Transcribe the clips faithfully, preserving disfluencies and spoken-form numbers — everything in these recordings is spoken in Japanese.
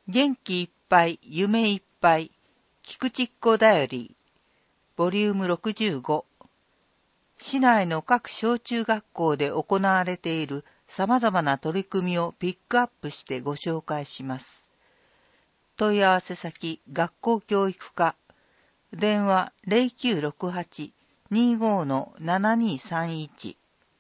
元気いっぱい、夢いっぱい、菊池っ子だより、ボリュームろくじゅうご。市内の各小中学校で行われている様々な取り組みをピックアップしてご紹介します。問い合わせ先、学校教育課、電話 ゼロきゅうろくはち にーごー ななにーさんいち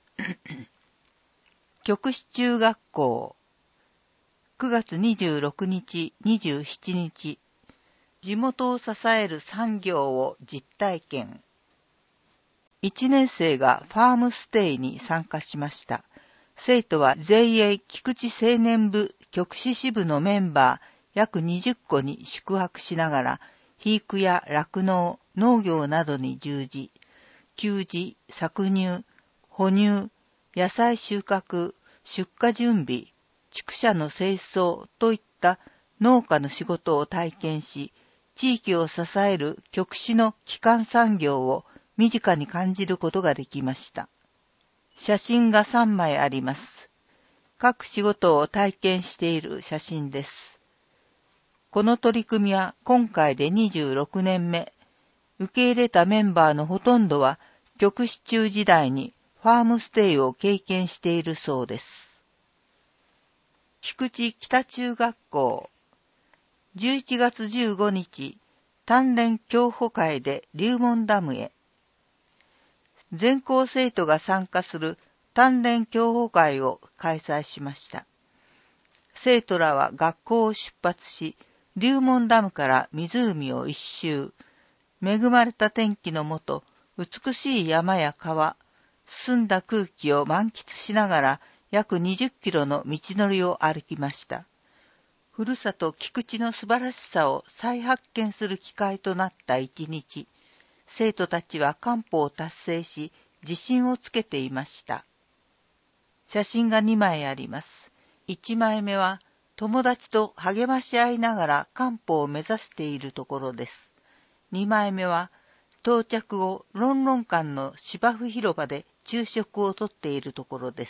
局市中学校くがつにじゅうろくにち、にじゅうしちにち、地元を支える産業を実体験。いちねん生がファームステイに参加しました。生徒は ジェイエー 菊池青年部局市支部のメンバー約にじゅっこに宿泊しながら、肥育や酪農、農業などに従事、給餌、搾乳、哺乳、野菜収穫、出荷準備、畜舎の清掃といった農家の仕事を体験し、地域を支える局市の基幹産業を身近に感じることができました。写真がさんまいあります。各仕事を体験している写真です。この取り組みは今回でにじゅうろくねんめ。受け入れたメンバーのほとんどは局市中時代にファームステイを経験しているそうです。菊池北中学校じゅういちがつじゅうごにち、鍛錬競歩会で龍門ダムへ。全校生徒が参加する鍛錬競歩会を開催しました。生徒らは学校を出発し、龍門ダムから湖を一周、恵まれた天気のもと、美しい山や川、澄んだ空気を満喫しながら約にじゅっキロの道のりを歩きました。ふるさと菊池の素晴らしさを再発見する機会となった一日、生徒たちは完歩を達成し、自信をつけていました。写真がにまいあります。いちまいめは友達と励まし合いながら完歩を目指しているところです。にまいめは到着後、ロンロン館の芝生広場で昼食をとっているところです。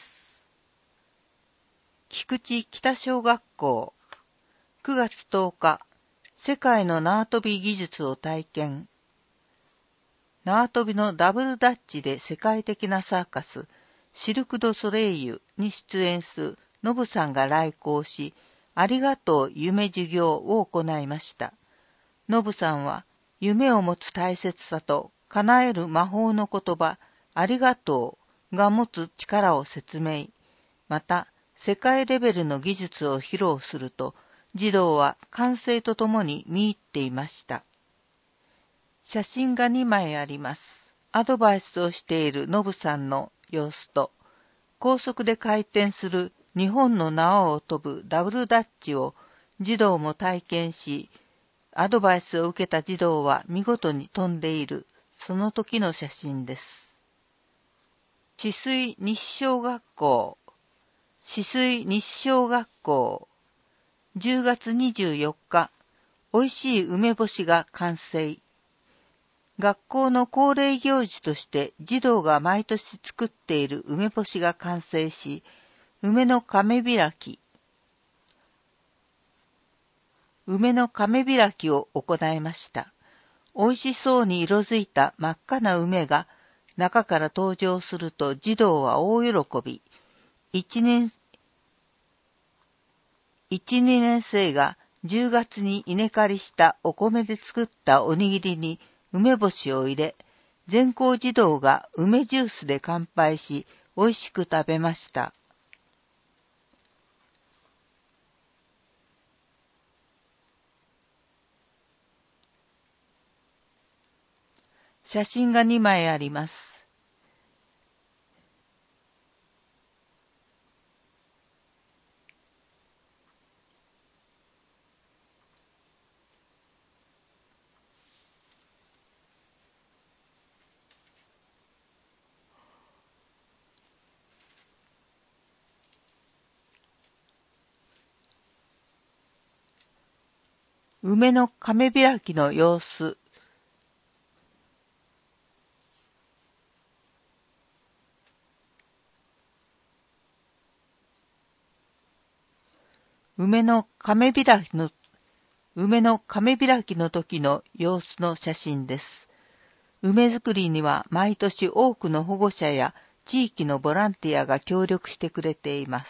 菊池北小学校くがつとおか、世界の縄跳び技術を体験。縄跳びのダブルダッチで世界的なサーカス、シルク・ド・ソレイユに出演するノブさんが来校し、ありがとう夢授業を行いました。ノブさんは、夢を持つ大切さと叶える魔法の言葉、ありがとうが持つ力を説明。また、世界レベルの技術を披露すると、児童は歓声とともに見入っていました。写真がにまいあります。アドバイスをしているノブさんの様子と、高速で回転する日本の縄を飛ぶダブルダッチを児童も体験し、アドバイスを受けた児童は見事に飛んでいる、その時の写真です。止水西小学校止水西小学校じゅうがつにじゅうよっか、おいしい梅干しが完成。学校の恒例行事として児童が毎年作っている梅干しが完成し、梅の亀開き、梅の亀開きを行いました。おいしそうに色づいた真っ赤な梅が中から登場すると児童は大喜び。一年、一、二年生がじゅうがつに稲刈りしたお米で作ったおにぎりに梅干しを入れ、全校児童が梅ジュースで乾杯し、美味しく食べました。写真がにまいあります。梅の亀開きの様子。梅の亀開きの梅の亀開きの時の様子の写真です。梅作りには毎年多くの保護者や地域のボランティアが協力してくれています。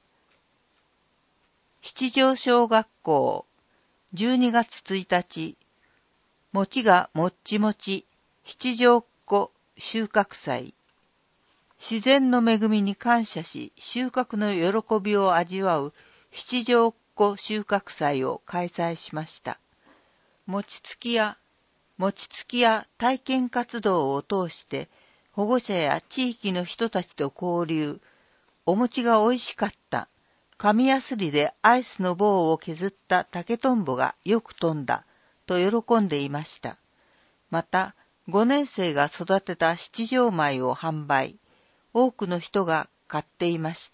七条小学校じゅうにがつついたち、餅がもっちもち七条っ子収穫祭。自然の恵みに感謝し、収穫の喜びを味わう七条っ子収穫祭を開催しました。餅つきや、餅つきや体験活動を通して、保護者や地域の人たちと交流、お餅が美味しかった、紙やすりでアイスの棒を削った竹とんぼがよく飛んだ、と喜んでいました。また、ごねん生が育てた七条米を販売、多くの人が買っていました。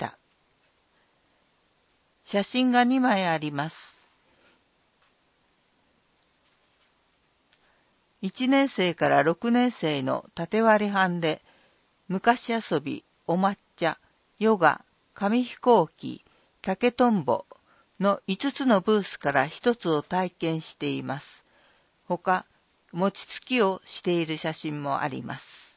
写真がにまいあります。いちねん生からろくねん生の縦割り班で、昔遊び、お抹茶、ヨガ、紙飛行機、竹とんぼのいつつのブースからひとつを体験しています。ほか、餅つきをしている写真もあります。